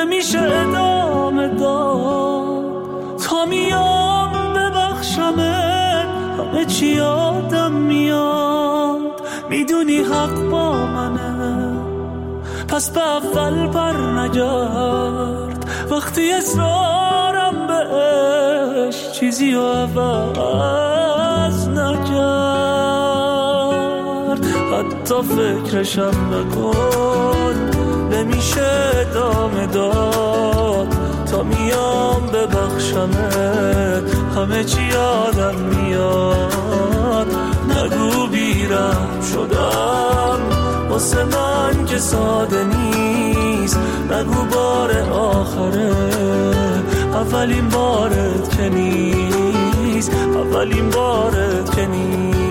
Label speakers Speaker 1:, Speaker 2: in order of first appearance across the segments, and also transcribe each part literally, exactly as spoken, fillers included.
Speaker 1: نمیشه ادامه داد تا میام ببخشمت همه چی یادم میاد میدونی حق با منه پس به اول بر نگرد وقتی اصرارم بهش چیزی رو عوض نکرد حتی فکرشم نکن نمیشه ادامه داد تا میام ببخشمت همه چی یادم میاد نگو بیرم شدم واسه من که ساده نیست نگو بار آخره اولین بارت که نیست اولین بارت که نیست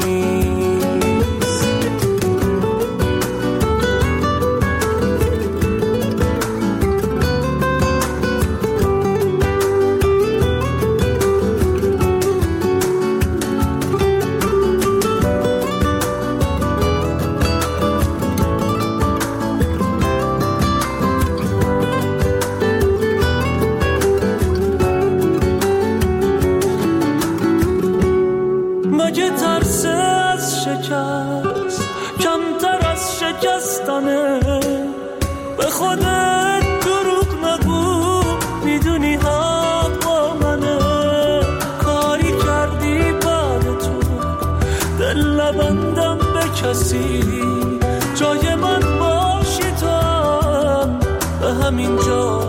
Speaker 1: مگه ترس از شکست کمتر از شکستنه به خودت دروغ نگو میدونی حق با منه کاری کردی بعد تو دل نبندم به کسی جای من باشی تو هم به همین جا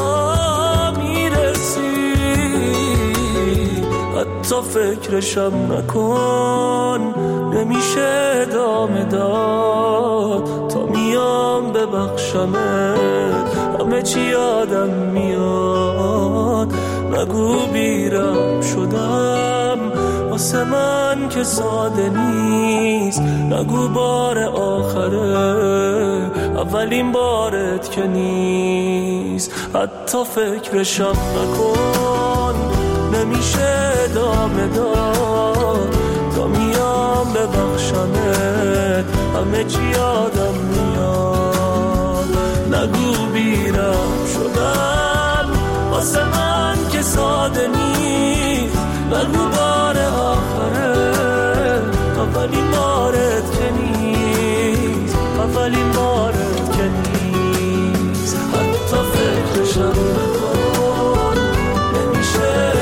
Speaker 1: حتی فکرشم نکن نمیشه ادامه داد تا میام ببخشمت همه چی یادم میاد نگو بیرم شدم واسه من که ساده نیست نگو بار آخره اولین بارت که نیست حتی فکرشم نکن نمیشه ادامه داد تا میام ببخشمت همه چی یادم میاد نگو بیرم شدم واسه من که ساده نیست نگو بار آخره اولین بارت که نیست اولین بارت که نیست حتی فکرشم نکن نمیشه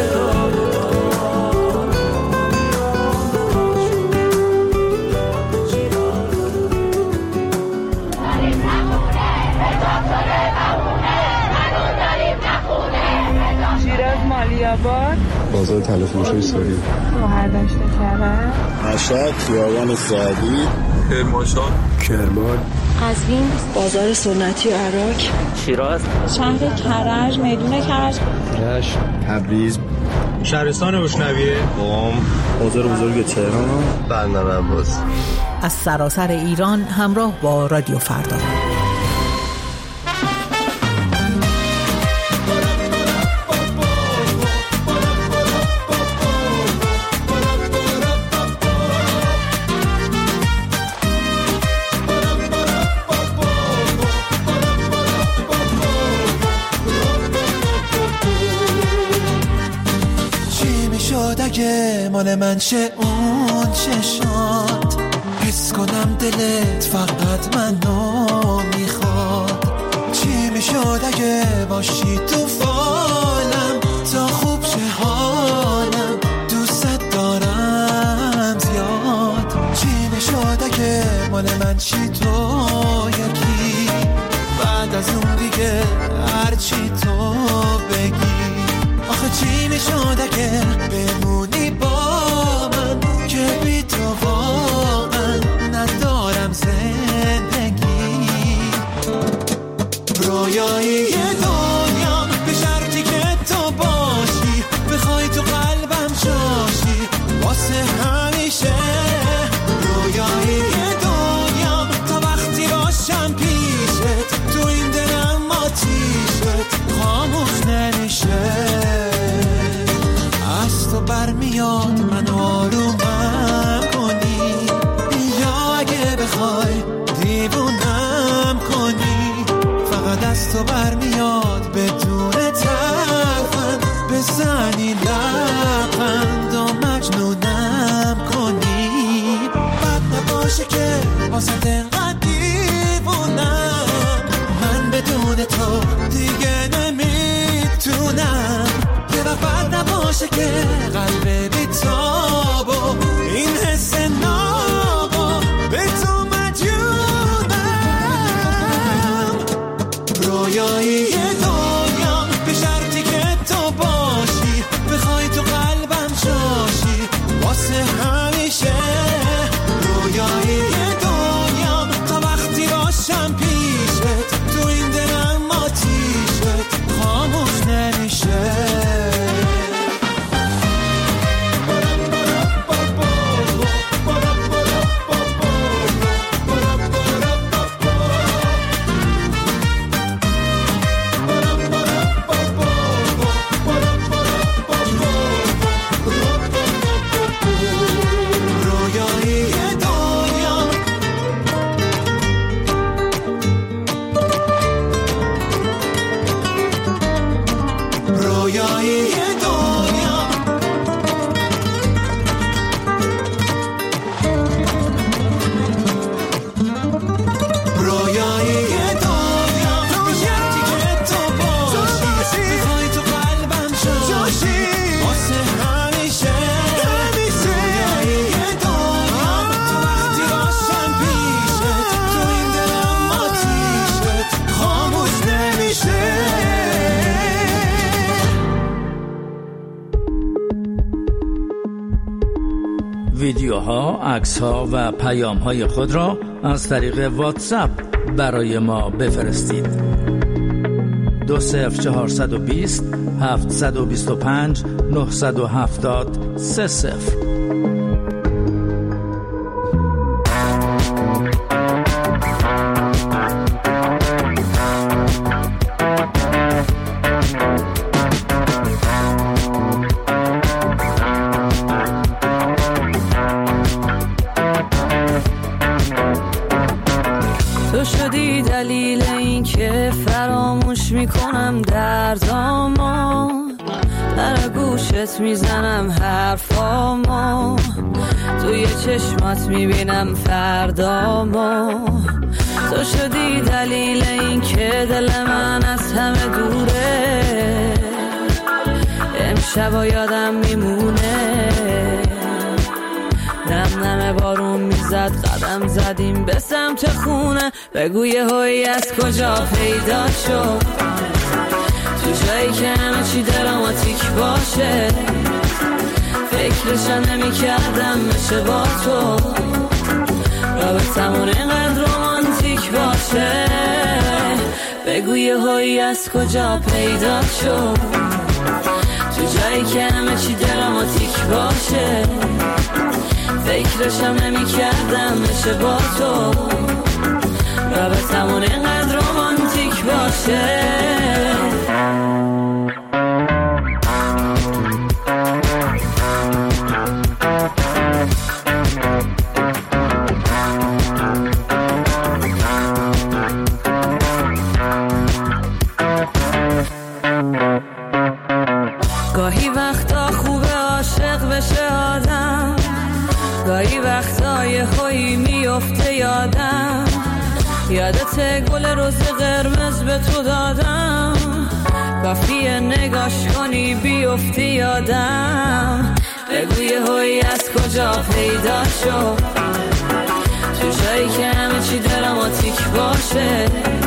Speaker 2: مالیاباد
Speaker 3: بازار تلفروشی ساری
Speaker 2: شوهر داشته کرد
Speaker 3: مشهد خیابان سعدی
Speaker 4: کرمانشاه
Speaker 3: کرمان
Speaker 5: قزوین بازار سنتی عراق
Speaker 6: شیراز
Speaker 2: شهر کرج میدون کرج
Speaker 3: رشت تبریز
Speaker 7: شهرستان اشنویه
Speaker 3: قم بازار بزرگ تهران
Speaker 4: بندر عباس
Speaker 8: از سراسر ایران همراه با رادیو فردا
Speaker 9: مال من چه اون چشات حس کنم دلت فقط منو میخواد چی میشد اگه باشی تو فالم تا خوب چه حالم دوست دارم زیاد چی میشد اگه مال من چی تو یکی بعد از اون دیگه هرچی تو بگی آخه چی میشد اگه بمونی با من که بی تو واقعا ندارم زندگی رویایی دنیا به شرطی که تو باشی بخوای تو قلبم جاشی واسه همیشه رویایی دنیا تا وقتی باشم پیشت تو این دلم آتیشت خاموش نمیشه از تو برمیاد من آرومم کنی یا اگه بخوای دیوونم کنی فقط از تو برمیاد بدون ترفند بزنی لبخند و مجنونم کنی. بد نباشه که واسه دنقدر دیوونم، من بدون تو دیگه نمیتونم. یه وقت بد نباشه که قلب بیتاب و این حس نابا به تو مدیونم. رویایی دنیا به شرطی که تو باشی، بخوای تو قلبم جاشی واسه همیشه. رویایی دنیا تا وقتی باشم پیشت، تو این دلم آتیشت خاموش نمیشه.
Speaker 6: ویدیوها، عکس‌ها و پیام‌های خود را از طریق واتساپ برای ما بفرستید. دو صفر چهارصد و بیست هفتصد و بیست و پنج نهصد و هفتاد سه صفر.
Speaker 10: تو شدی دلیل این که فراموش میکنم دردامو، در گوشت میزنم حرفامو، توی چشمات میبینم فردامو. تو شدی دلیل این که دل من از همه دوره، امشب یادم میمونه. نم نم بارون میزد، قدم زدیم به سمت خونه. بگو یه هایی از کجا پیدا شد، تو جایی که همه چی دراماتیک باشه. فکرشم نمی کردم بشه با تو، رابطمون اینقدر رومانتیک باشه. بگو یه هایی از کجا پیدا شد، تو جایی که همه چی دراماتیک باشه. فکرشم نمی کردم بشه با تو، رابطمون اینقدر رومانتیک باشه. گاهی وقتا خوبه عاشق بشه آدم، گاهی وقتا یه هایی میفته یادم. یادت گل روز قرمز به تو دادم، کافیه نگاش کنی بیفتی یادم. بگو یه هایی از کجا پیدا شد، تو جایی که همه چی دراماتیک باشه.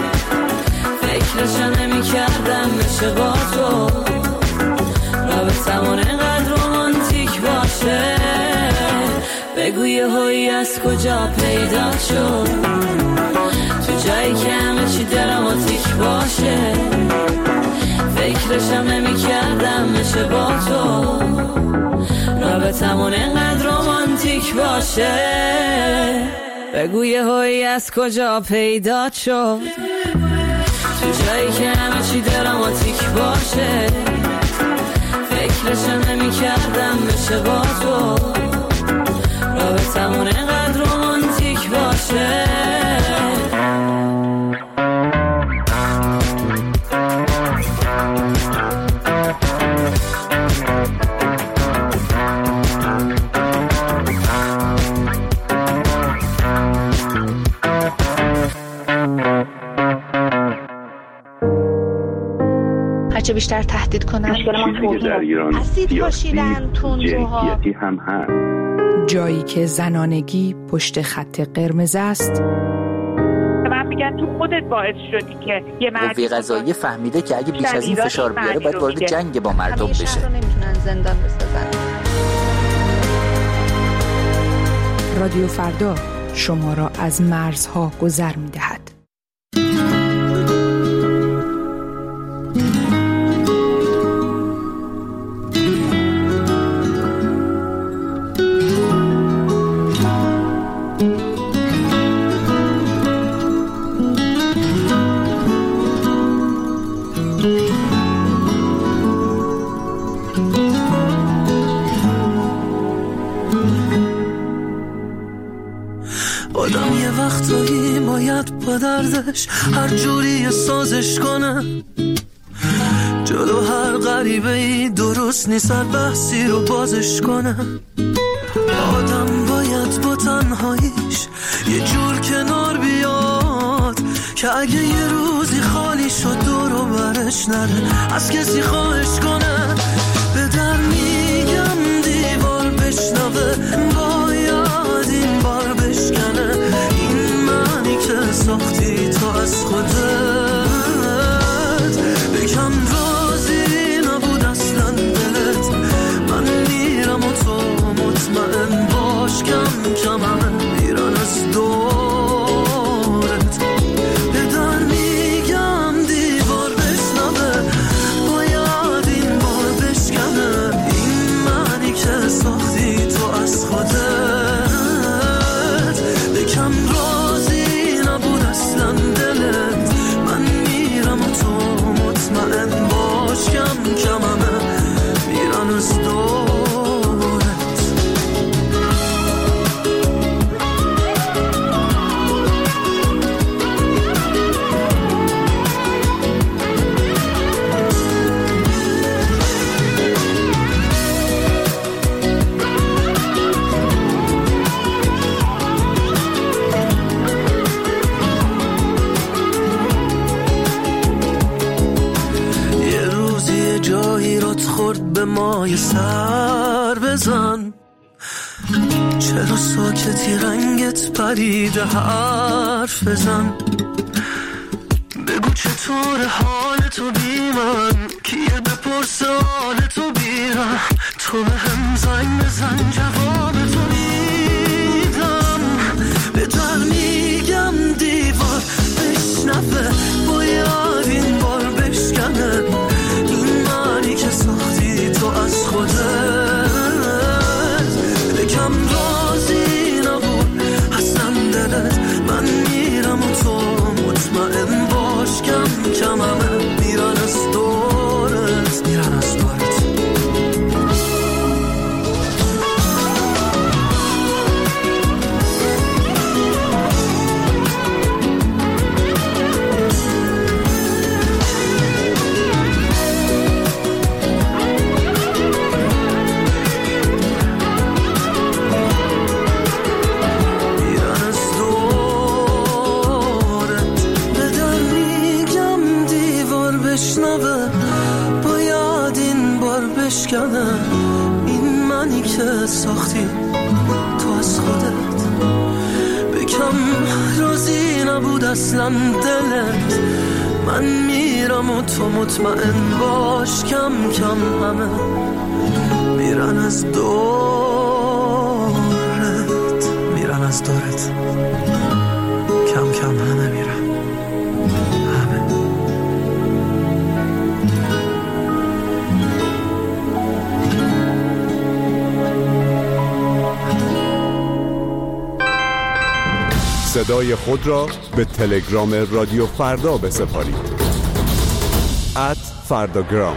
Speaker 10: فکرشم نمی کردم بشه با تو، رابطمون اینقدر رومانتیک باشه. بگو یه هایی از کجا پیدا شد، تو جایی که همه چی دراماتیک باشه. فکرشم نمی کردم بشه با تو، رابطمون اینقدر رومانتیک باشه. بگو یه هایی از کجا پیدا شد، تو جایی که همه چی دراماتیک باشه. فکرشم نمی کردم بشه با تو، رابطمون اینقدر رومانتیک باشه.
Speaker 2: هرچه بیشتر تهدید کنن.
Speaker 11: مشکل ما توهین
Speaker 2: اسید پاشیدن تندروها
Speaker 12: هم هست.
Speaker 8: جایی که زنانگی پشت خط قرمز است.
Speaker 13: من میگن تو خودت باعث شدی که یه مردی
Speaker 14: قوه قضاییه فهمیده که اگه بیش از این فشار بیاره باید وارد جنگ با مردم بشه.
Speaker 2: شهر رو نمیتونن زندان بسازن.
Speaker 8: رادیو فردا شما را از مرزها گذر می‌دهد.
Speaker 1: آدم یه وقتایی باید با دردش هر جوری سازش کنه، جلو هر غریبه ای درست نیست هر بحثی رو بازش کنه. آدم باید با تنهاییش یه جور کنار بیاد که اگه یه روزی خالی شد دور و برش نره از کسی خواهش کنه. به در میگم دیوار بشنوه باید این بار بشکنه، این معنی که ساختی تو از خودت. بکن راضی نبود اصلا دلت، من میرم و تو مطمئن باش کم کم همه میرن از دورت. به در میگم دیوار بشنوه باید این بار بشکنه، این معنی که ساختی تو از خودت. بکن راضی نبود اصلا دلت، من میرم و تو مطمئن باش کم کم همه میرن از دورت. خورد به مای سر بزن، چرا ساکتی رنگت پریده حرف بزن. بگو چطور حال تو بی من، کیه بپرس حال تو بیرم. تو به هم زنگ بزن جواب تو میدم. به در میگم دیوار بشنوه باید این بار بشکنه، این معنی که ساختی تو از خودت. بکم راضی نبود اصلا دلت، من میرم و تو مطمئن باش کم کم همه میرن از دورت، میرن از دورت. باید این بار بشکنه، این منی که ساختی تو از خودت. بکم راضی نبود اصلا دلت، من میرم و تو مطمئن باش کم کم همه میرن از دورت، میرن از دورت. کم کم همه میرن.
Speaker 15: صدای خود را به تلگرام رادیو فردا بسپارید. ات فرداگرام.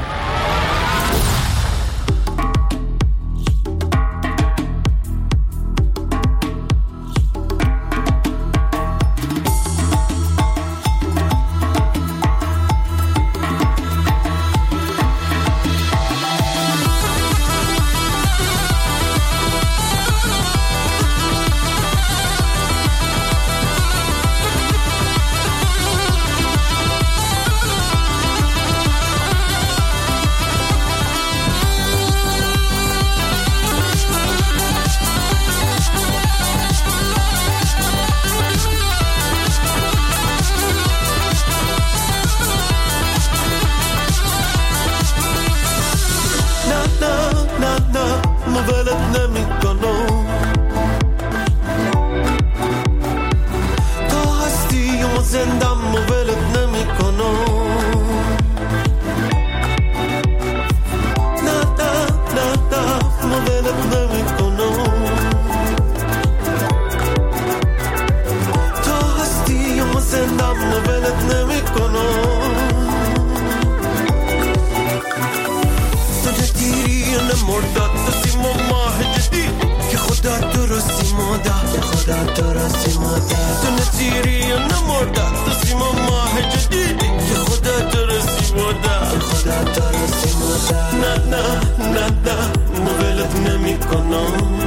Speaker 9: مادر تو نتیری یا نمردر تو سیما ماه جدیدی که خودت درستی مادر که خودت درستی مادر نه نه نه نه مولت نمی کنم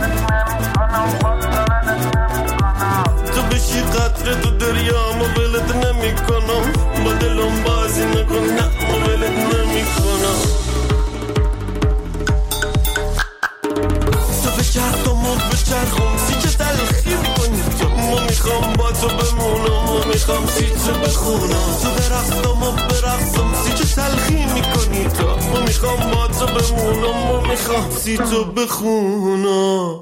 Speaker 9: تو بشی قطره تو دریا مولت نمی کنم با دلم بازی نکن نه مولت نمی کنم تو بچرخ تو مون بچرخم سی چه تلخیم کنی تو ما میخوام با تو بمونم ما میخوام سی چه بخونم تو برقصم و برقصم سی چه تلخی میکنی تو ما میخوام با تو بمونم ما میخوام سی تو بخونم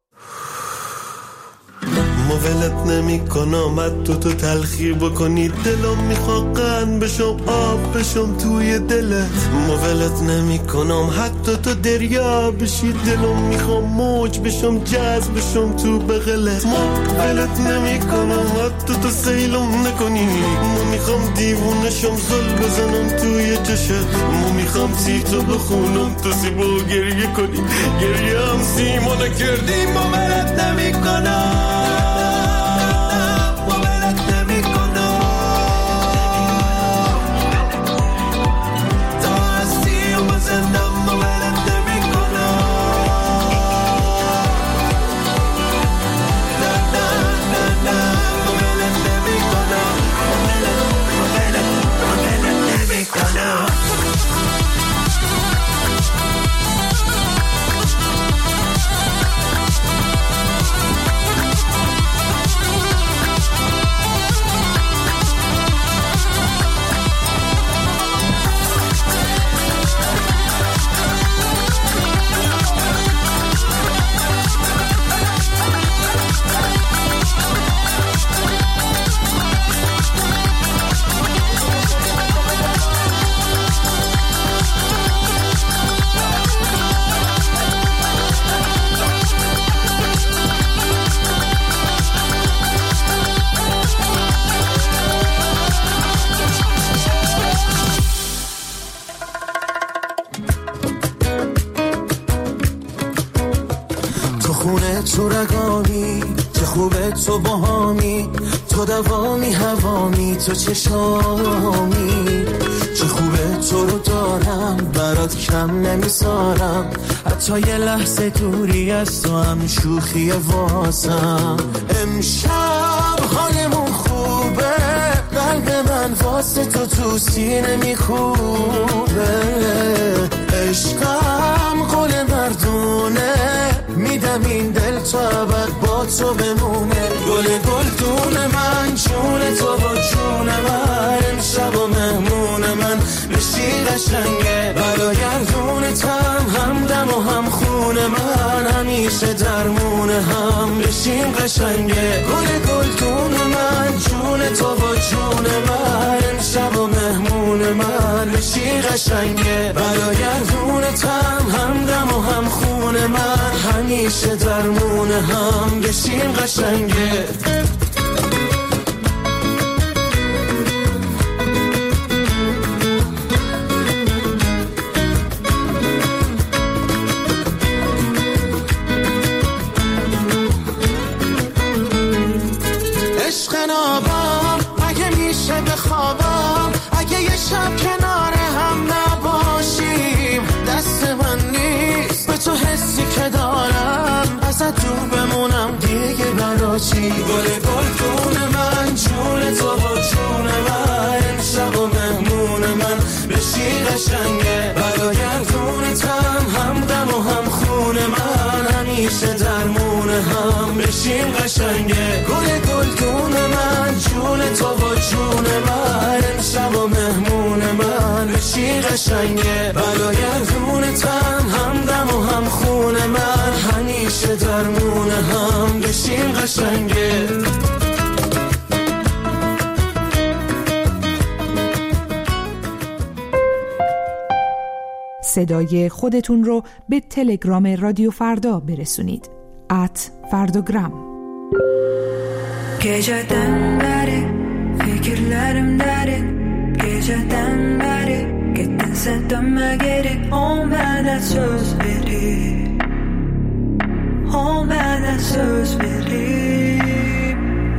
Speaker 9: مولت نمی کنم حتی تو تلخی بکنی دلم میخواد قند بشم آب بشم توی دلت مولت نمی کنم حتی تو دریا بشی دلم میخوام موج بشم جذب بشم تو بغلت مولت نمی کنم حتی تو سیلم نکنی ما میخوام دیوونشم زل بزنم توی چشت ما میخوام سی تو بخونم تو سی با گریه کنی گریه هم سی ما نکردی مولت نمی کنم تو رگامی چه خوبه تو باهامی تو دوامی هوامی تو چشامی چه خوبه تو رو دارم برات کم نمیذارم حتی یه لحظه دوری از تو هم شوخی واسم امشب حالمون خوبه قلب من واسه تو تو سینه میخوبه عشقم قول مردونه میدم این دل تو ابد با تو بمونه گل گلدون من جون تو با جون من امشب و مهمون من بشی قشنگه برایردونتم همدم و هم خون من همیشه درمون هم بشیم قشنگه گل گلدون من جون تو با جون من امشب و مهمون من بشی قشنگه برایردونتم همدم و هم خون من همیشه درمون هم بشیم قشنگه عشق نابم اگه میشه بخوابم اگه یه شب کنار هم نباشیم دست من نیست به تو حسی که دارم ازت دور بمونم دیگه براشی گل گلدون من جون تو با جون من امشب و مهمون من بشی قشنگه برایردونتم همدم و هم خون من همیشه درمون هم بشیم قشنگه گل گلدون من جون تو با جون من امشب و مهمون من بشی قشنگه برایردونتم همدم و هم خون من همیشه درمون هم بشیم قشنگه
Speaker 8: صدای خودتون رو به تلگرام رادیو فردا برسونید ات فرداگرام.
Speaker 5: Geceden beri fikirlerimderin Geceden beri gittin sen dönme geri O bana söz verir O bana söz verir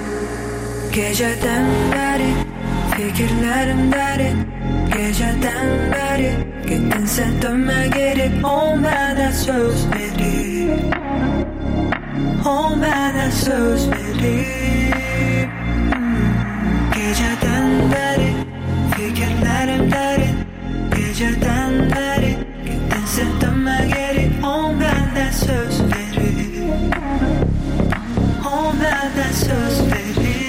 Speaker 5: Geceden beri fikirlerim derin, geceden beri gittin sen dönme geri. Olmadan söz verip, olmadan söz verip. Geceden beri fikirlerim derin, geceden beri gittin sen dönme geri. Olmadan söz verip, olmadan söz verip.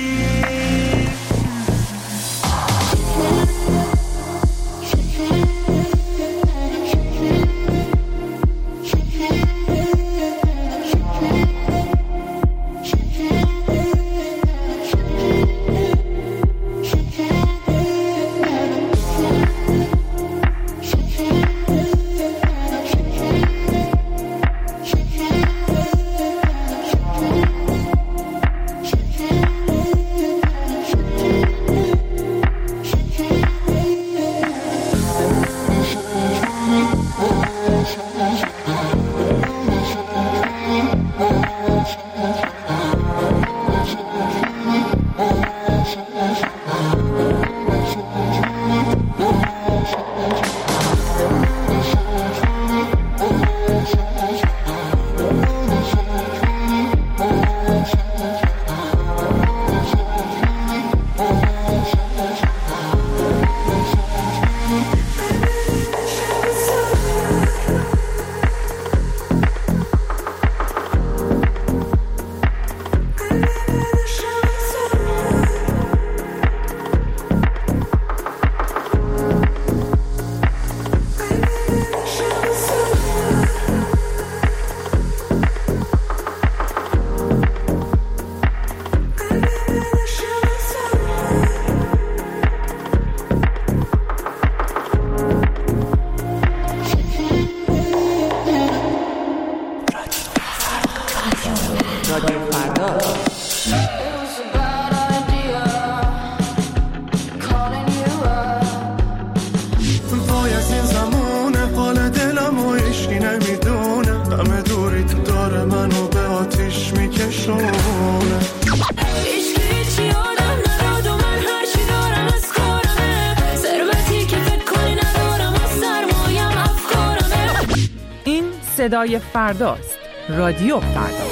Speaker 8: صدای فرداست. رادیو فردا.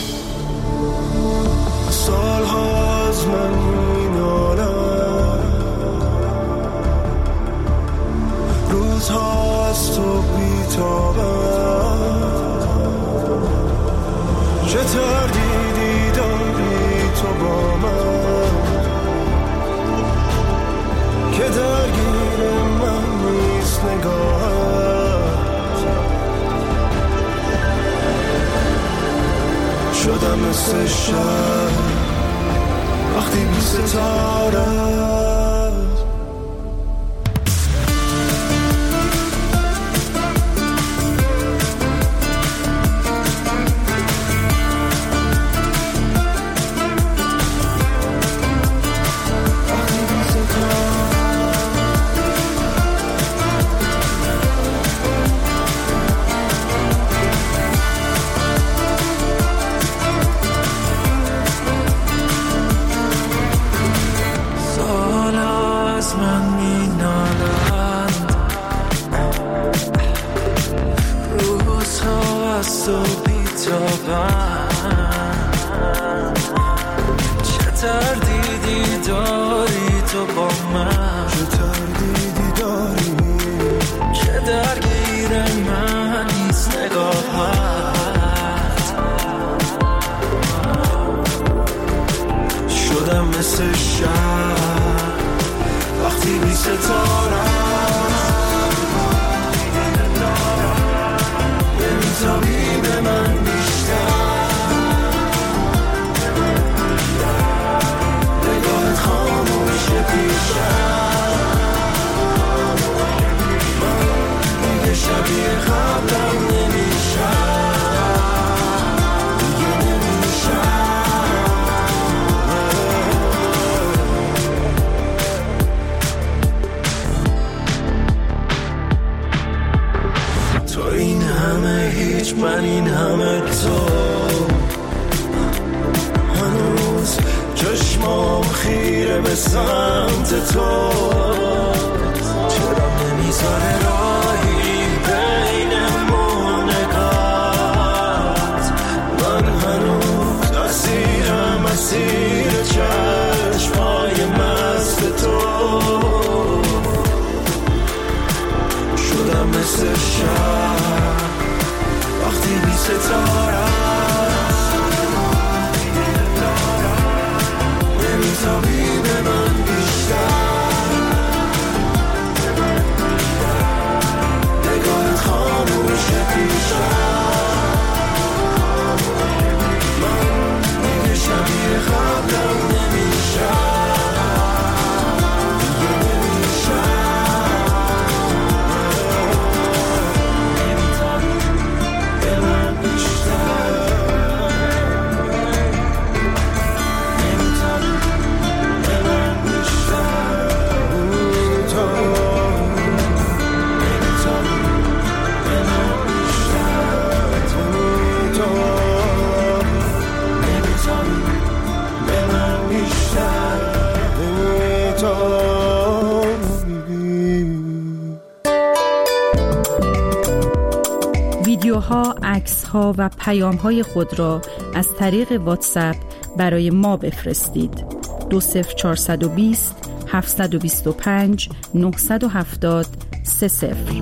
Speaker 9: سالها از من مینالم، روزها از تو بیتابم. چه تردیدی داری تو با من که درگیر من نیست نگاهم. شدم مثل شب وقتی بی ستاره.
Speaker 1: چه تردیدی داری تو با من، چه تردیدی داری که درگیر من نیست نگاهت. شدم مثل شب وقتی بی ستاره نمیتابی به من بیشتر. نگاهت خاموشه پیشم، من دیگه شبیه قبلم نمیشم، دیگه نمیشم. چشمام خیره به سمت تو، چرا نمیذاره راهی بینمون نگات؟ من هنوز اسیرم اسیر چشمای مست تو، شدم مثل شب وقتی بی ستاره نمیتابی به من بیشتر، نگاهت خاموشه بیشتر، من دیگه شبیه قبلم نمیشم، دیگه نمیشم، نمیتابی به من بیشتر، نمیتابی به من بیشتر، نمیتابی به من بیشتر، نمیتابی به من بیشتر، نمیتابی.
Speaker 8: ویدیوها، عکس‌ها و پیام‌های خود را از طریق واتساپ برای ما بفرستید. دو صفر چهارصد و بیست هفتصد و بیست و پنج نهصد و هفتاد سه صفر.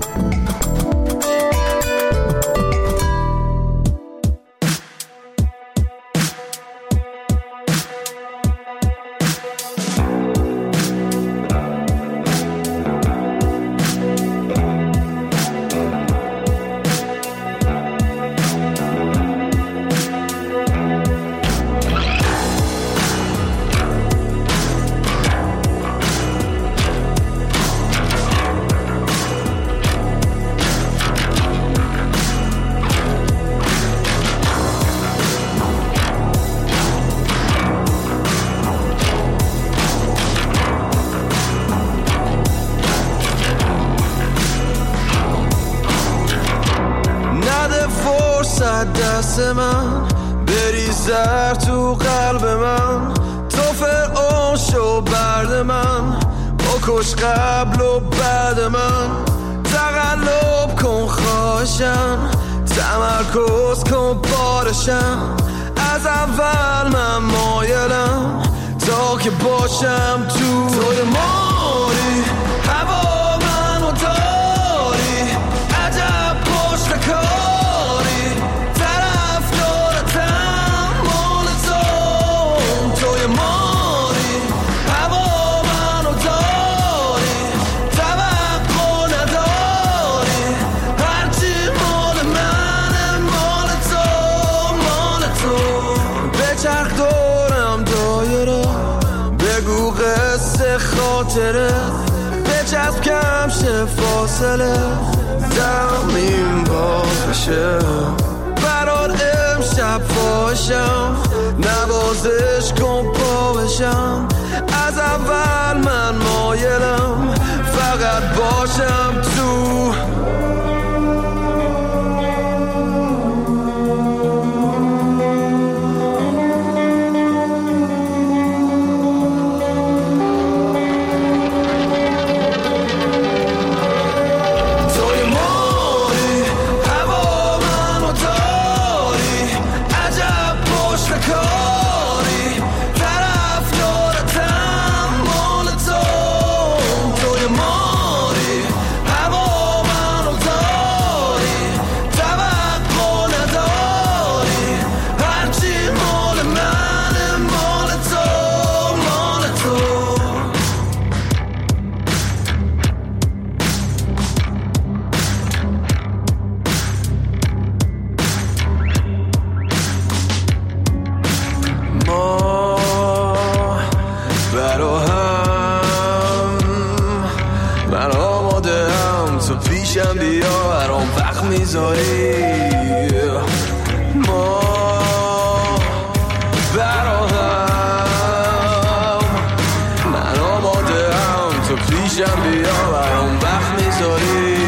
Speaker 1: دست من بریزر تو قلب من، تو فرعون شو برد من، بکش قبل و بعد من، تقلب کن خواهشم، تمرکز کن بارشم، از اول من مایلم تا که باشم تو، توی ماری هوا منو داری، عجب پشت کاری، طرف دارتم مال تو، توی ماری هوا منو داری، توقع نداری، هرچی مال منه مال تو، مال تو، بچرخ دورم دایره، بگو قصه خاطره، بچسب کم شه فاصله، دمیم باز بشه، برات امشب فاشم، نوازش کن پا بشم، از اول من مایلم فقط باشم تو. ما براهم، من آماده هم تو پیشم بیا، برام وقت میذاری.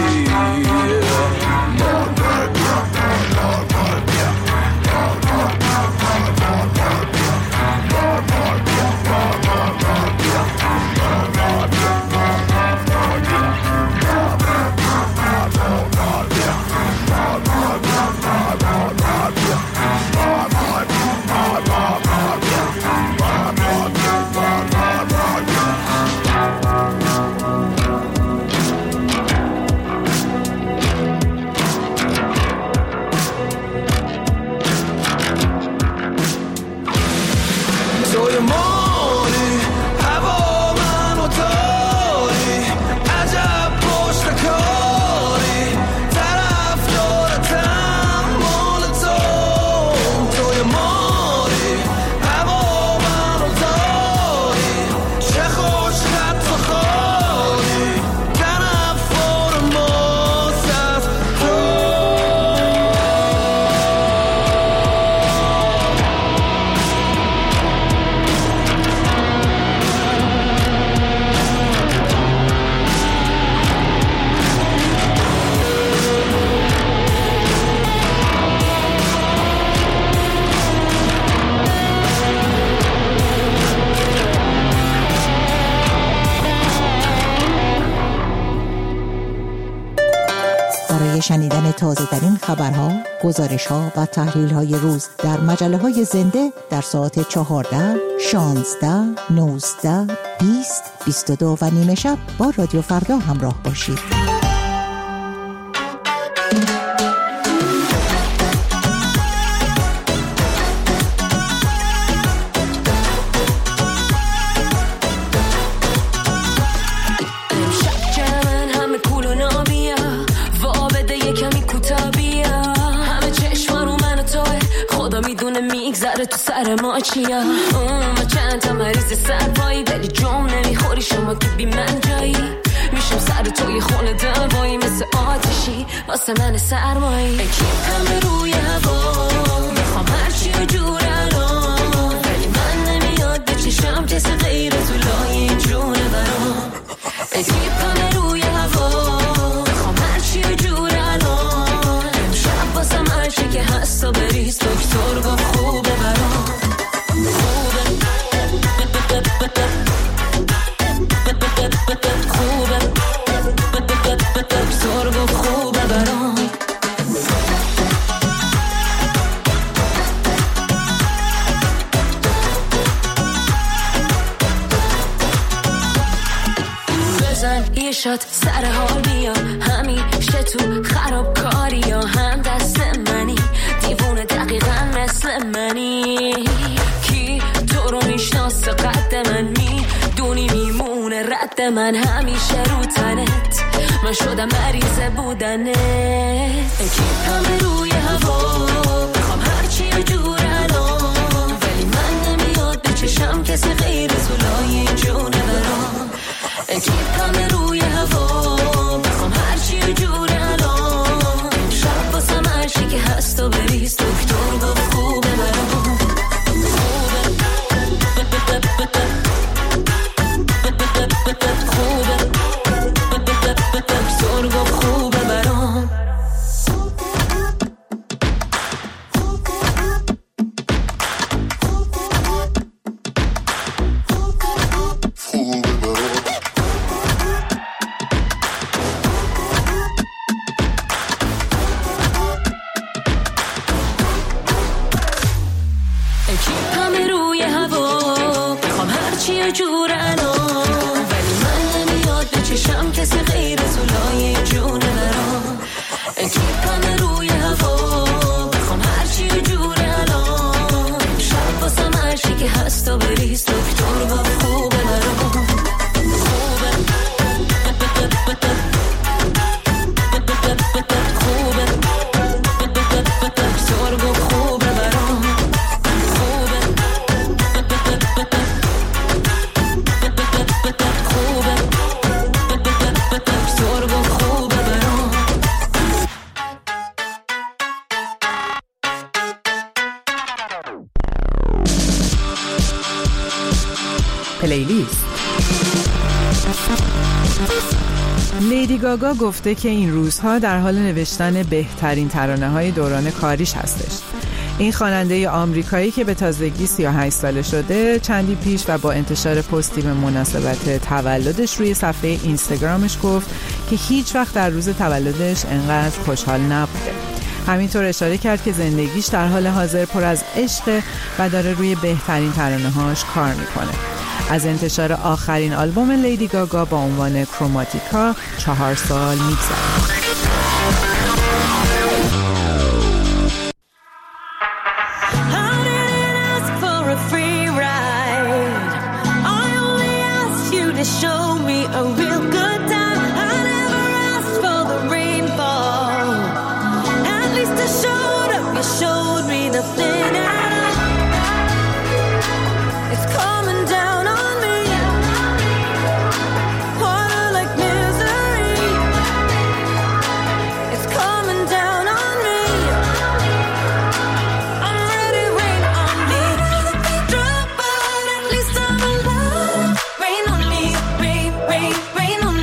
Speaker 11: شنیدن تازه ترین خبرها، گزارش‌ها و تحلیل‌های روز در مجله‌های زنده در ساعت چهارده، شانزده، نوزده، بیست، بیست و دو و نیمه شب با رادیو فردا همراه باشید.
Speaker 10: میگذره تو سر ما چیا ما چند تا مریض سرپایی ولی جام نمیخوری شما که بی من جایی میشم سر توی خونه دوایی مثل آتشی واسه من سرمایی اکیم همه روی هوا میخوام هرچی و جور الان ولی من نمیاد به چشم کسی غیر تو لای جونه برام اکیم همه روی هوا میخوام هرچی و جور الان امشب واسه مرشی که هست و بریز دکتر گفت خوبه برام خوبه خوبه دکتر گفت خوبه برام بزن یه شات سر حال بیا همیشه تو خرابکاری یا هم دست منی دیوونه دقیقا مثل منی کی تو رو میشناسه قد من میدونی میمونه رد من همیشه رو تنت من شدم مریض بودنت اکیب همه روی هوا بخوام هرچی رو جور الان ولی من نمیاد به چشم کسی غیر تو لای جونه برام اکیب همه روی هوا بخوام هرچی رو جور الان شب واسه مرشی که هست و بریز دکتر گفت خوبه برام خوبه خوبه دکتر گفت خوبه برام
Speaker 12: پلیلیست. لیدی گاگا گفته که این روزها در حال نوشتن بهترین ترانه‌های دوران کاریش هستش. این خواننده آمریکایی که به تازگی سی و هشت ساله شده چندی پیش و با انتشار پستی به مناسبت تولدش روی صفحه اینستاگرامش گفت که هیچ وقت در روز تولدش انقدر خوشحال نبوده. همینطور اشاره کرد که زندگیش در حال حاضر پر از عشق و داره روی بهترین ترانه‌هاش کار میکنه. از انتشار آخرین آلبوم لیدی گاگا با عنوان کروماتیکا چهار سال میگذره.
Speaker 10: Rain on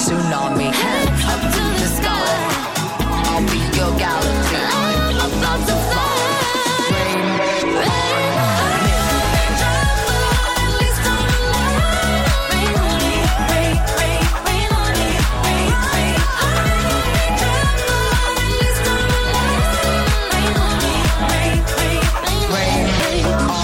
Speaker 10: tsunami. Hands up to the sky. I'll be your galaxy. I'm about to fly. Rain, rain on me. At least I'm alive. Rain on me. Rain, rain, rain on me. Rain, rain on me. At least I'm alive. Rain on me. Rain, rain, rain, rain on me.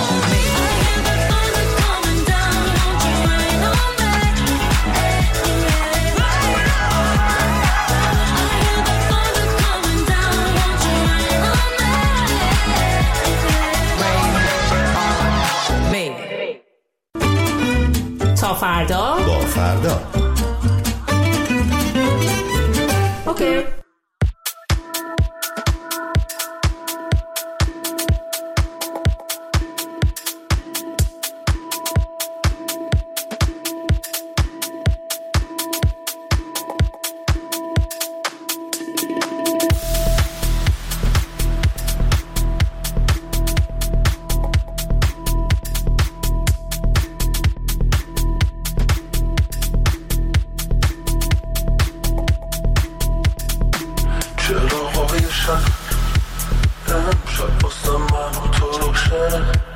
Speaker 16: تا فردا
Speaker 17: با فردا
Speaker 16: اوکی.
Speaker 1: امشب واسه من و تو روشنه